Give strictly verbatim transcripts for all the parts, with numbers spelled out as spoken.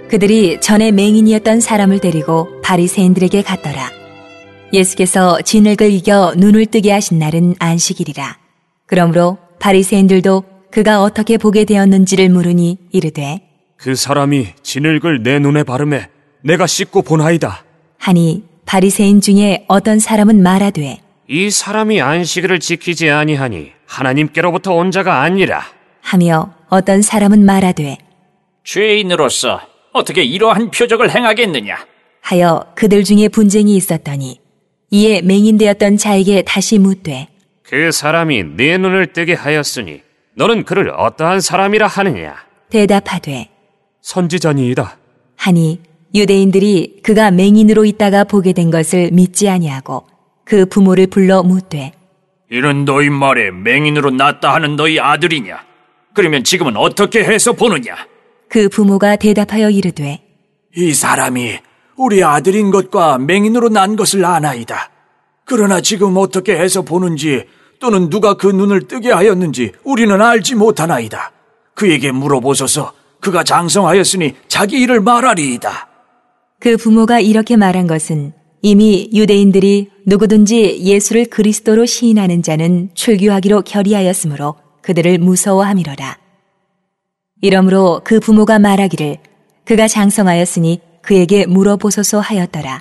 그들이 전에 맹인이었던 사람을 데리고 바리새인들에게 갔더라. 예수께서 진흙을 이겨 눈을 뜨게 하신 날은 안식일이라. 그러므로 바리새인들도 그가 어떻게 보게 되었는지를 물으니 이르되 그 사람이 진흙을 내 눈에 바르매 내가 씻고 보나이다 하니 바리새인 중에 어떤 사람은 말하되 이 사람이 안식일을 지키지 아니하니 하나님께로부터 온 자가 아니라 하며 어떤 사람은 말하되 죄인으로서 어떻게 이러한 표적을 행하겠느냐 하여 그들 중에 분쟁이 있었더니 이에 맹인되었던 자에게 다시 묻되 그 사람이 네 눈을 뜨게 하였으니 너는 그를 어떠한 사람이라 하느냐 대답하되 선지자니이다 하니 유대인들이 그가 맹인으로 있다가 보게 된 것을 믿지 아니하고 그 부모를 불러 묻되 이는 너희 말에 맹인으로 났다 하는 너희 아들이냐 그러면 지금은 어떻게 해서 보느냐 그 부모가 대답하여 이르되 이 사람이 우리 아들인 것과 맹인으로 난 것을 아나이다. 그러나 지금 어떻게 해서 보는지 또는 누가 그 눈을 뜨게 하였는지 우리는 알지 못하나이다. 그에게 물어보소서. 그가 장성하였으니 자기 일을 말하리이다. 그 부모가 이렇게 말한 것은 이미 유대인들이 누구든지 예수를 그리스도로 시인하는 자는 출교하기로 결의하였으므로 그들을 무서워함이로라. 이러므로 그 부모가 말하기를 그가 장성하였으니 그에게 물어보소서 하였더라.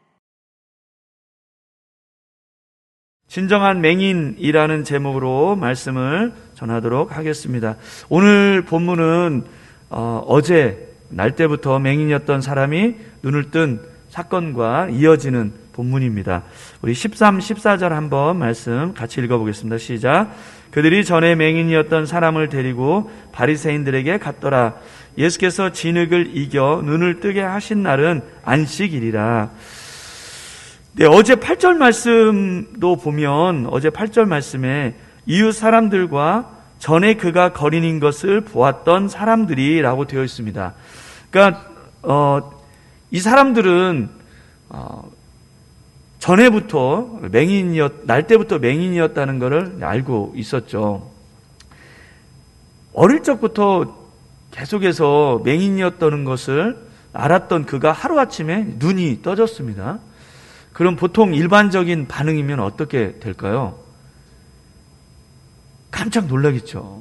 진정한 맹인이라는 제목으로 말씀을 전하도록 하겠습니다. 오늘 본문은 어, 어제 날 때부터 맹인이었던 사람이 눈을 뜬 사건과 이어지는 본문입니다. 우리 십삼, 십사 절 한번 말씀 같이 읽어보겠습니다. 시작. 그들이 전에 맹인이었던 사람을 데리고 바리새인들에게 갔더라. 예수께서 진흙을 이겨 눈을 뜨게 하신 날은 안식일이라. 네, 어제 팔 절 말씀도 보면 어제 팔 절 말씀에 이웃 사람들과 전에 그가 거린인 것을 보았던 사람들이라고 되어 있습니다. 그러니까 어, 이 사람들은 어, 전에부터 맹인이었 날 때부터 맹인이었다는 것을 알고 있었죠. 어릴 적부터 계속해서 맹인이었다는 것을 알았던 그가 하루아침에 눈이 떠졌습니다. 그럼 보통 일반적인 반응이면 어떻게 될까요? 깜짝 놀라겠죠.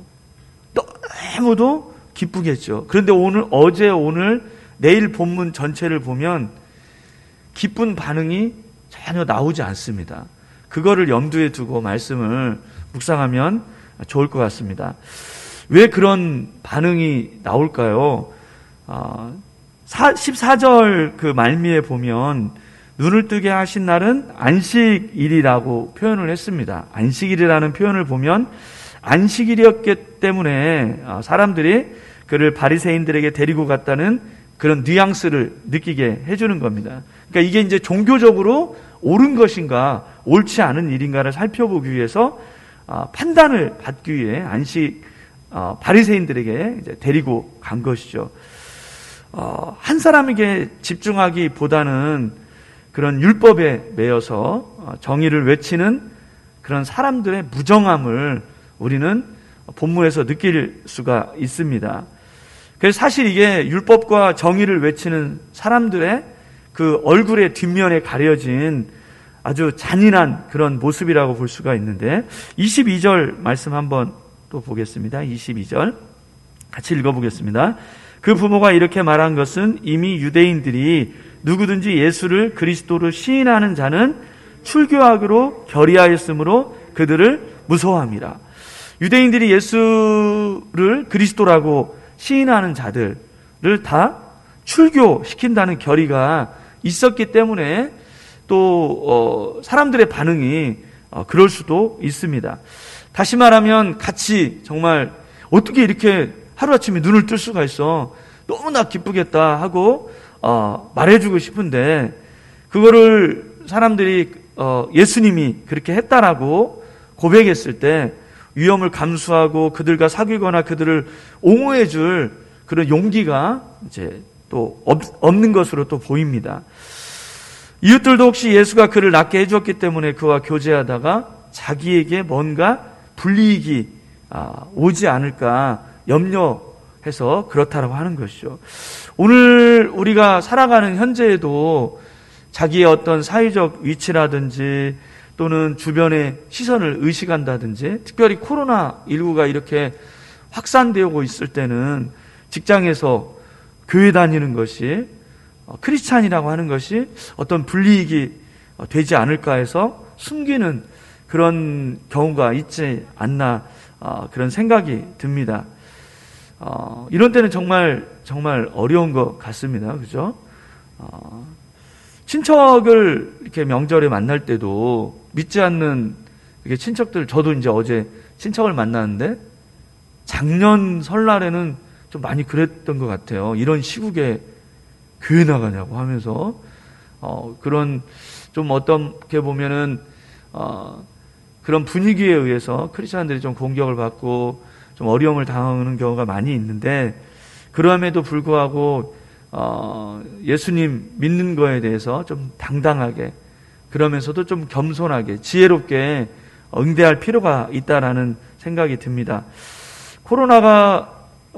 너무도 기쁘겠죠. 그런데 오늘, 어제, 오늘, 내일 본문 전체를 보면 기쁜 반응이 전혀 나오지 않습니다. 그거를 염두에 두고 말씀을 묵상하면 좋을 것 같습니다. 왜 그런 반응이 나올까요? 어, 십사 절 그 말미에 보면 눈을 뜨게 하신 날은 안식일이라고 표현을 했습니다. 안식일이라는 표현을 보면 안식일이었기 때문에 사람들이 그를 바리새인들에게 데리고 갔다는 그런 뉘앙스를 느끼게 해주는 겁니다. 그러니까 이게 이제 종교적으로 옳은 것인가 옳지 않은 일인가를 살펴보기 위해서 판단을 받기 위해 안식 바리새인들에게 이제 데리고 간 것이죠. 한 사람에게 집중하기보다는 그런 율법에 매여서 정의를 외치는 그런 사람들의 무정함을 우리는 본문에서 느낄 수가 있습니다. 그래서 사실 이게 율법과 정의를 외치는 사람들의 그 얼굴의 뒷면에 가려진 아주 잔인한 그런 모습이라고 볼 수가 있는데 이십이 절 말씀 한번 또 보겠습니다. 이십이 절 같이 읽어보겠습니다. 그 부모가 이렇게 말한 것은 이미 유대인들이 누구든지 예수를 그리스도로 시인하는 자는 출교하기로 결의하였으므로 그들을 무서워함이라. 유대인들이 예수를 그리스도라고 시인하는 자들을 다 출교시킨다는 결의가 있었기 때문에 또 어, 사람들의 반응이 어, 그럴 수도 있습니다. 다시 말하면 같이 정말 어떻게 이렇게 하루아침에 눈을 뜰 수가 있어 너무나 기쁘겠다 하고 어, 말해주고 싶은데 그거를 사람들이 어, 예수님이 그렇게 했다라고 고백했을 때 위험을 감수하고 그들과 사귀거나 그들을 옹호해줄 그런 용기가 이제 또 없, 없는 것으로 또 보입니다. 이웃들도 혹시 예수가 그를 낫게 해주었기 때문에 그와 교제하다가 자기에게 뭔가 불이익이 아, 오지 않을까 염려 해서 그렇다라고 하는 것이죠. 오늘 우리가 살아가는 현재에도 자기의 어떤 사회적 위치라든지 또는 주변의 시선을 의식한다든지, 특별히 코로나십구가 이렇게 확산되고 있을 때는 직장에서 교회 다니는 것이, 크리스찬이라고 하는 것이 어떤 불이익이 되지 않을까 해서 숨기는 그런 경우가 있지 않나, 그런 생각이 듭니다. 어, 이런 때는 정말 정말 어려운 것 같습니다. 그죠? 어, 친척을 이렇게 명절에 만날 때도 믿지 않는 이렇게 친척들, 저도 이제 어제 친척을 만났는데 작년 설날에는 좀 많이 그랬던 것 같아요. 이런 시국에 교회 나가냐고 하면서 어, 그런 좀 어떻게 보면은 어, 그런 분위기에 의해서 크리스천들이 좀 공격을 받고 좀 어려움을 당하는 경우가 많이 있는데, 그럼에도 불구하고 어, 예수님 믿는 거에 대해서 좀 당당하게, 그러면서도 좀 겸손하게 지혜롭게 응대할 필요가 있다라는 생각이 듭니다. 코로나가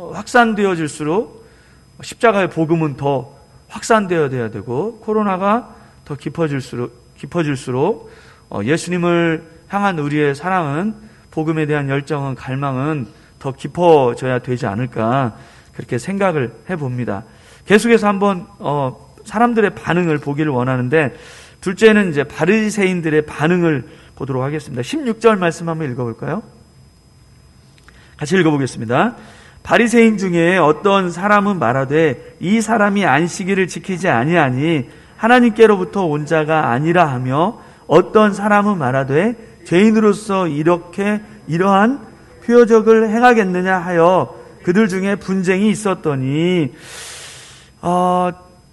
확산되어질수록 십자가의 복음은 더 확산되어야 되고, 코로나가 더 깊어질수록 깊어질수록 예수님을 향한 우리의 사랑은, 복음에 대한 열정은, 갈망은 더 깊어져야 되지 않을까, 그렇게 생각을 해봅니다. 계속해서 한번 어, 사람들의 반응을 보기를 원하는데, 둘째는 이제 바리새인들의 반응을 보도록 하겠습니다. 십육 절 말씀 한번 읽어볼까요? 같이 읽어보겠습니다. 바리새인 중에 어떤 사람은 말하되 이 사람이 안식일을 지키지 아니하니 하나님께로부터 온 자가 아니라 하며, 어떤 사람은 말하되 죄인으로서 이렇게 이러한 표적을 행하겠느냐 하여 그들 중에 분쟁이 있었더니, 어,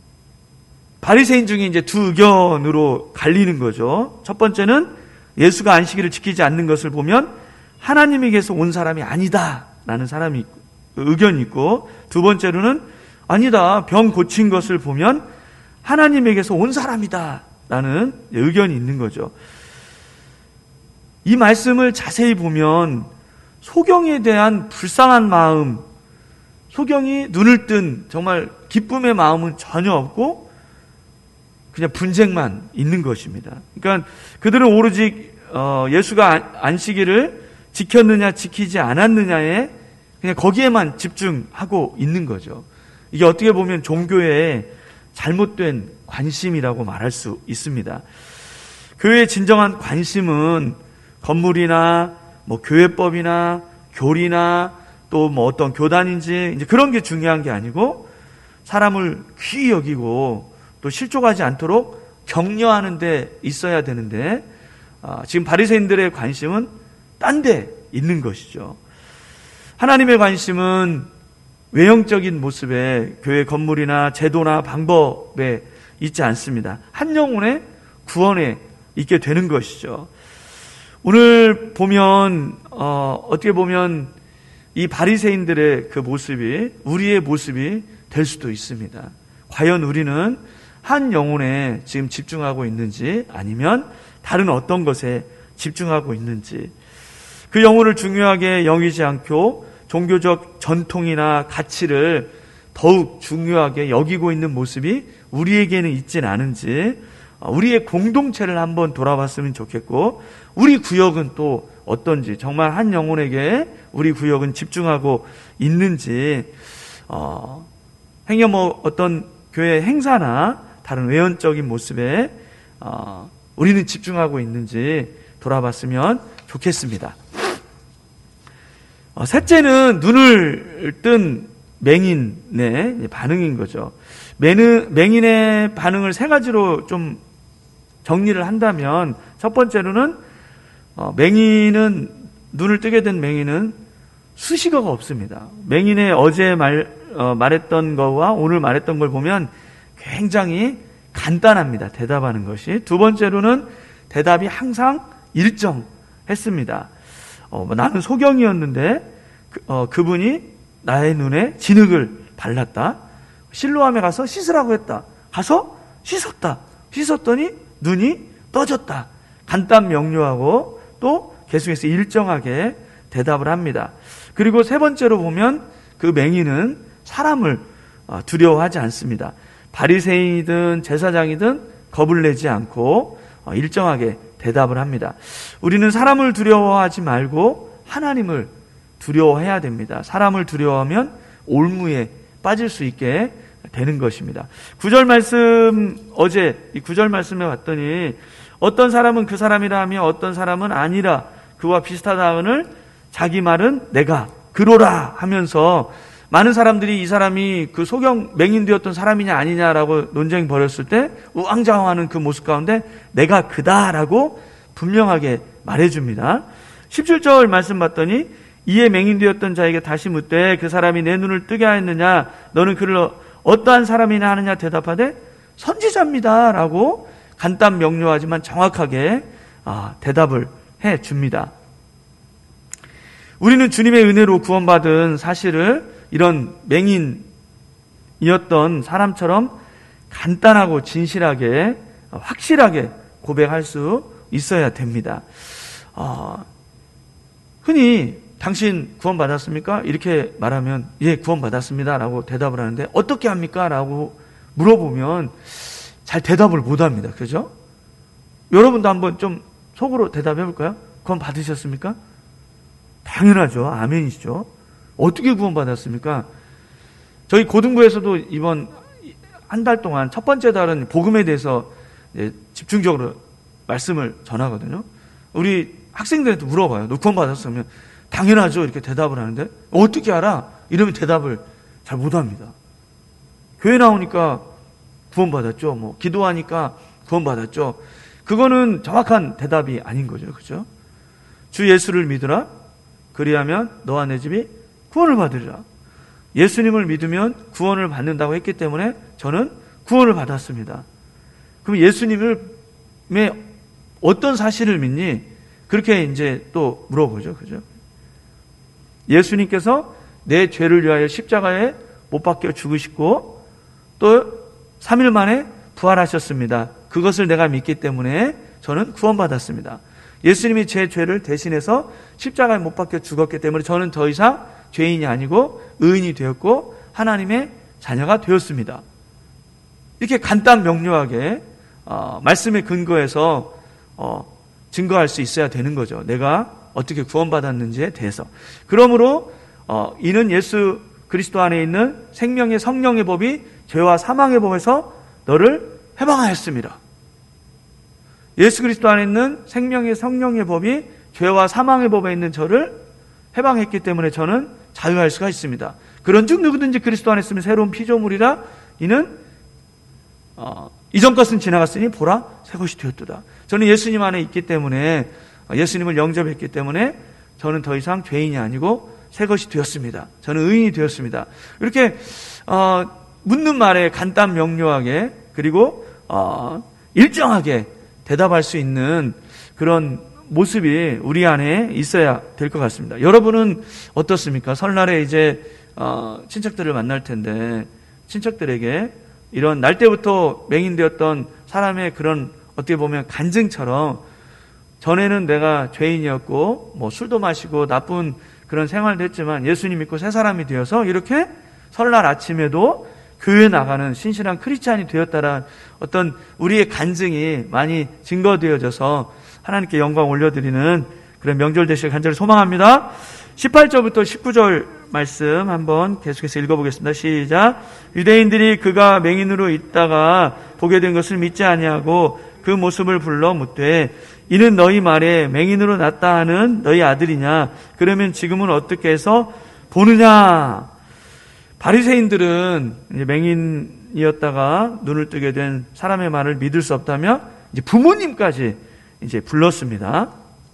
바리새인 중에 이제 두 의견으로 갈리는 거죠. 첫 번째는 예수가 안식일을 지키지 않는 것을 보면 하나님에게서 온 사람이 아니다라는 사람이 있고, 의견이 있고, 두 번째로는 아니다, 병 고친 것을 보면 하나님에게서 온 사람이다라는 의견이 있는 거죠. 이 말씀을 자세히 보면 소경에 대한 불쌍한 마음, 소경이 눈을 뜬 정말 기쁨의 마음은 전혀 없고 그냥 분쟁만 있는 것입니다. 그러니까 그들은 오로지 예수가 안식일을 지켰느냐 지키지 않았느냐에 그냥 거기에만 집중하고 있는 거죠. 이게 어떻게 보면 종교의 잘못된 관심이라고 말할 수 있습니다. 교회의 진정한 관심은 건물이나 뭐 교회법이나 교리나 또 뭐 어떤 교단인지 이제 그런 게 중요한 게 아니고, 사람을 귀히 여기고 또 실족하지 않도록 격려하는 데 있어야 되는데, 아, 지금 바리새인들의 관심은 딴 데 있는 것이죠. 하나님의 관심은 외형적인 모습에, 교회 건물이나 제도나 방법에 있지 않습니다. 한 영혼의 구원에 있게 되는 것이죠. 오늘 보면 어, 어떻게 보면 이 바리새인들의 그 모습이 우리의 모습이 될 수도 있습니다. 과연 우리는 한 영혼에 지금 집중하고 있는지, 아니면 다른 어떤 것에 집중하고 있는지, 그 영혼을 중요하게 여기지 않고 종교적 전통이나 가치를 더욱 중요하게 여기고 있는 모습이 우리에게는 있진 않은지, 우리의 공동체를 한번 돌아봤으면 좋겠고, 우리 구역은 또 어떤지, 정말 한 영혼에게 우리 구역은 집중하고 있는지, 어, 행여 뭐 어떤 교회 행사나 다른 외연적인 모습에 어, 우리는 집중하고 있는지 돌아봤으면 좋겠습니다. 어, 셋째는 눈을 뜬 맹인의 반응인 거죠. 맹인, 맹인의 반응을 세 가지로 좀 정리를 한다면, 첫 번째로는 어, 맹인은, 눈을 뜨게 된 맹인은 수식어가 없습니다. 맹인의 어제 말, 어, 말했던 거와 오늘 말했던 걸 보면 굉장히 간단합니다. 대답하는 것이. 두 번째로는 대답이 항상 일정했습니다. 어, 나는 소경이었는데 그, 어, 그분이 나의 눈에 진흙을 발랐다. 실로암에 가서 씻으라고 했다. 가서 씻었다. 씻었더니 눈이 떠졌다. 간단 명료하고 또 계속해서 일정하게 대답을 합니다. 그리고 세 번째로 보면 그 그 맹인은 사람을 두려워하지 않습니다. 바리새인이든 제사장이든 겁을 내지 않고 일정하게 대답을 합니다. 우리는 사람을 두려워하지 말고 하나님을 두려워해야 됩니다. 사람을 두려워하면 올무에 빠질 수 있게 되는 것입니다. 구절 말씀, 어제 이 구절 말씀에 봤더니 어떤 사람은 그 사람이라 하며 어떤 사람은 아니라 그와 비슷하다 하거늘 자기 말은 내가 그로라 하면서 많은 사람들이 이 사람이 그 소경 맹인되었던 사람이냐 아니냐라고 논쟁이 벌였을 때 우왕좌왕하는 그 모습 가운데 내가 그다라고 분명하게 말해줍니다. 십칠 절 말씀 봤더니 이에 맹인되었던 자에게 다시 묻되 그 사람이 내 눈을 뜨게 하였느냐 너는 그를 어떠한 사람이나 하느냐 대답하되 선지자입니다 라고 간단 명료하지만 정확하게 아, 대답을 해줍니다. 우리는 주님의 은혜로 구원받은 사실을 이런 맹인이었던 사람처럼 간단하고 진실하게 확실하게 고백할 수 있어야 됩니다. 어, 흔히 당신 구원받았습니까? 이렇게 말하면 예 구원받았습니다 라고 대답을 하는데 어떻게 합니까? 라고 물어보면 잘 대답을 못합니다. 그죠? 여러분도 한번 좀 속으로 대답해 볼까요? 구원받으셨습니까? 당연하죠. 아멘이시죠. 어떻게 구원받았습니까? 저희 고등부에서도 이번 한 달 동안 첫 번째 달은 복음에 대해서 집중적으로 말씀을 전하거든요. 우리 학생들한테 물어봐요. 너 구원받았으면 당연하죠. 이렇게 대답을 하는데 어떻게 알아? 이러면 대답을 잘 못합니다. 교회 나오니까 구원받았죠. 뭐 기도하니까 구원받았죠. 그거는 정확한 대답이 아닌 거죠. 그렇죠? 주 예수를 믿으라. 그리하면 너와 내 집이 구원을 받으리라. 예수님을 믿으면 구원을 받는다고 했기 때문에 저는 구원을 받았습니다. 그럼 예수님을 어떤 사실을 믿니? 그렇게 이제 또 물어보죠. 그죠? 예수님께서 내 죄를 위하여 십자가에 못 박혀 죽으시고 또 삼 일 만에 부활하셨습니다. 그것을 내가 믿기 때문에 저는 구원받았습니다. 예수님이 제 죄를 대신해서 십자가에 못 박혀 죽었기 때문에 저는 더 이상 죄인이 아니고 의인이 되었고 하나님의 자녀가 되었습니다. 이렇게 간단 명료하게 어, 말씀에 근거해서 어, 증거할 수 있어야 되는 거죠. 내가 어떻게 구원받았는지에 대해서. 그러므로 어, 이는 예수 그리스도 안에 있는 생명의 성령의 법이 죄와 사망의 법에서 너를 해방하였습니다. 예수 그리스도 안에 있는 생명의 성령의 법이 죄와 사망의 법에 있는 저를 해방했기 때문에 저는 자유할 수가 있습니다. 그런즉 누구든지 그리스도 안에 있으면 새로운 피조물이라 이는 어, 이전 것은 지나갔으니 보라 새 것이 되었도다. 저는 예수님 안에 있기 때문에 예수님을 영접했기 때문에 저는 더 이상 죄인이 아니고 새 것이 되었습니다. 저는 의인이 되었습니다. 이렇게 어, 묻는 말에 간단 명료하게 그리고 어, 일정하게 대답할 수 있는 그런 모습이 우리 안에 있어야 될 것 같습니다. 여러분은 어떻습니까? 설날에 이제 어, 친척들을 만날 텐데 친척들에게 이런 날 때부터 맹인되었던 사람의 그런 어떻게 보면 간증처럼 전에는 내가 죄인이었고 뭐 술도 마시고 나쁜 그런 생활도 했지만 예수님 믿고 새 사람이 되어서 이렇게 설날 아침에도 교회 나가는 신실한 크리스찬이 되었다란 어떤 우리의 간증이 많이 증거되어져서 하나님께 영광 올려드리는 그런 명절 되시길 간절히 소망합니다. 십팔 절부터 십구 절 말씀 한번 계속해서 읽어보겠습니다. 시작. 유대인들이 그가 맹인으로 있다가 보게 된 것을 믿지 아니하고 그 모습을 불러 묻되 이는 너희 말에 맹인으로 났다 하는 너희 아들이냐? 그러면 지금은 어떻게 해서 보느냐? 바리새인들은 이제 맹인이었다가 눈을 뜨게 된 사람의 말을 믿을 수 없다며 이제 부모님까지 이제 불렀습니다.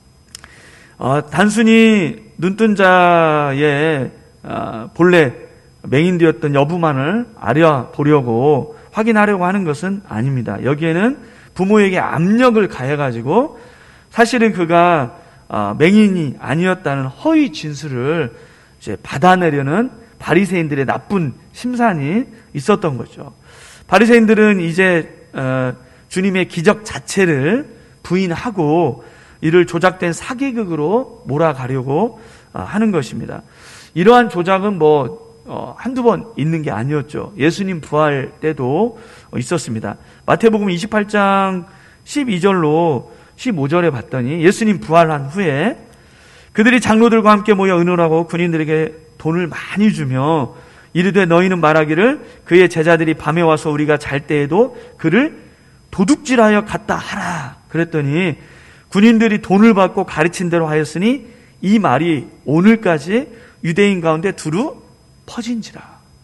어, 단순히 눈뜬 자의 어, 본래 맹인되었던 여부만을 알아보려고 확인하려고 하는 것은 아닙니다. 여기에는 부모에게 압력을 가해가지고 사실은 그가 어, 맹인이 아니었다는 허위 진술을 이제 받아내려는 바리새인들의 나쁜 심산이 있었던 거죠. 바리새인들은 이제 어, 주님의 기적 자체를 부인하고 이를 조작된 사기극으로 몰아가려고 어, 하는 것입니다. 이러한 조작은 뭐 어, 한두 번 있는 게 아니었죠. 예수님 부활 때도 있었습니다. 마태복음 이십팔 장 십이 절로 십오 절에 봤더니 예수님 부활한 후에 그들이 장로들과 함께 모여 의논하고 군인들에게 돈을 많이 주며 이르되 너희는 말하기를 그의 제자들이 밤에 와서 우리가 잘 때에도 그를 도둑질하여 갔다 하라. 그랬더니 군인들이 돈을 받고 가르친 대로 하였으니 이 말이 오늘까지 유대인 가운데 두루 퍼진지라.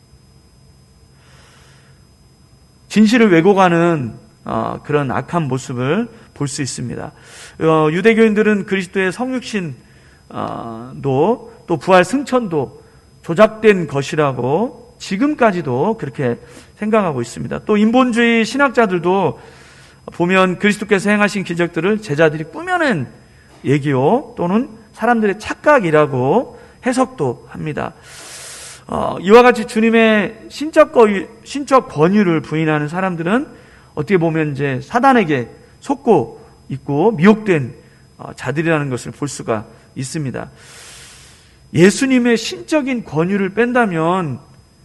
진실을 왜곡하는 어, 그런 악한 모습을 볼 수 있습니다. 어, 유대교인들은 그리스도의 성육신도 어, 또 부활 승천도 조작된 것이라고 지금까지도 그렇게 생각하고 있습니다. 또 인본주의 신학자들도 보면 그리스도께서 행하신 기적들을 제자들이 꾸며낸 얘기요 또는 사람들의 착각이라고 해석도 합니다. 어, 이와 같이 주님의 신적, 거유, 신적 권유를 부인하는 사람들은 어떻게 보면 이제 사단에게 속고 있고 미혹된 어, 자들이라는 것을 볼 수가 있습니다. 예수님의 신적인 권유를 뺀다면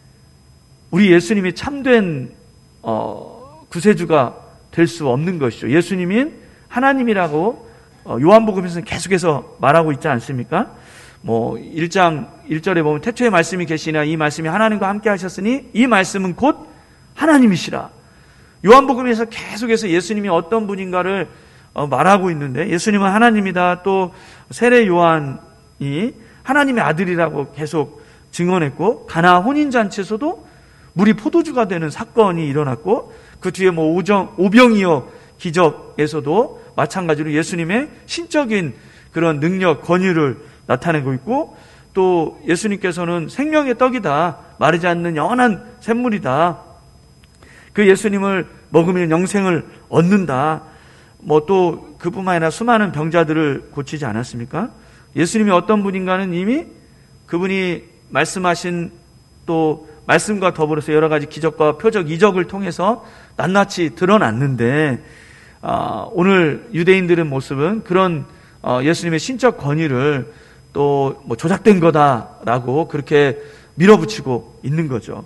우리 예수님이 참된 어, 구세주가 될 수 없는 것이죠. 예수님인 하나님이라고 어, 요한복음에서는 계속해서 말하고 있지 않습니까? 뭐 일 장 일 절에 보면 태초에 말씀이 계시나 이 말씀이 하나님과 함께 하셨으니 이 말씀은 곧 하나님이시라. 요한복음에서 계속해서 예수님이 어떤 분인가를 어, 말하고 있는데 예수님은 하나님이다. 또 세례 요한이 하나님의 아들이라고 계속 증언했고 가나 혼인잔치에서도 물이 포도주가 되는 사건이 일어났고 그 뒤에 뭐 오정, 오병이어 기적에서도 마찬가지로 예수님의 신적인 그런 능력, 권유를 나타내고 있고 또 예수님께서는 생명의 떡이다. 마르지 않는 영원한 샘물이다. 그 예수님을 먹으면 영생을 얻는다. 뭐 또 그뿐만 아니라 수많은 병자들을 고치지 않았습니까? 예수님이 어떤 분인가는 이미 그분이 말씀하신 또 말씀과 더불어서 여러 가지 기적과 표적, 이적을 통해서 낱낱이 드러났는데 어, 오늘 유대인들의 모습은 그런 어, 예수님의 신적 권위를 또 뭐 조작된 거다라고 그렇게 밀어붙이고 있는 거죠.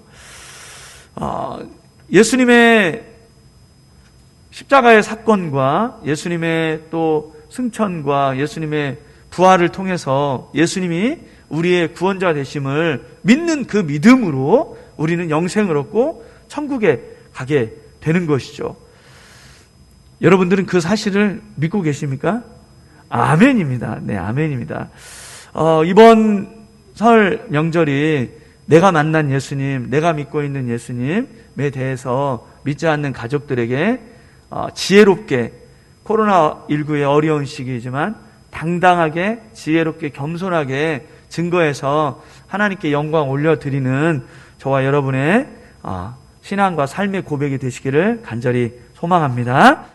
어, 예수님의 십자가의 사건과 예수님의 또 승천과 예수님의 부활을 통해서 예수님이 우리의 구원자 되심을 믿는 그 믿음으로 우리는 영생을 얻고 천국에 가게 되는 것이죠. 여러분들은 그 사실을 믿고 계십니까? 아멘입니다. 네, 아멘입니다. 어, 이번 설 명절이 내가 만난 예수님, 내가 믿고 있는 예수님에 대해서 믿지 않는 가족들에게 어, 지혜롭게 코로나십구의 어려운 시기이지만 당당하게 지혜롭게 겸손하게 증거해서 하나님께 영광 올려드리는 저와 여러분의 어, 신앙과 삶의 고백이 되시기를 간절히 소망합니다.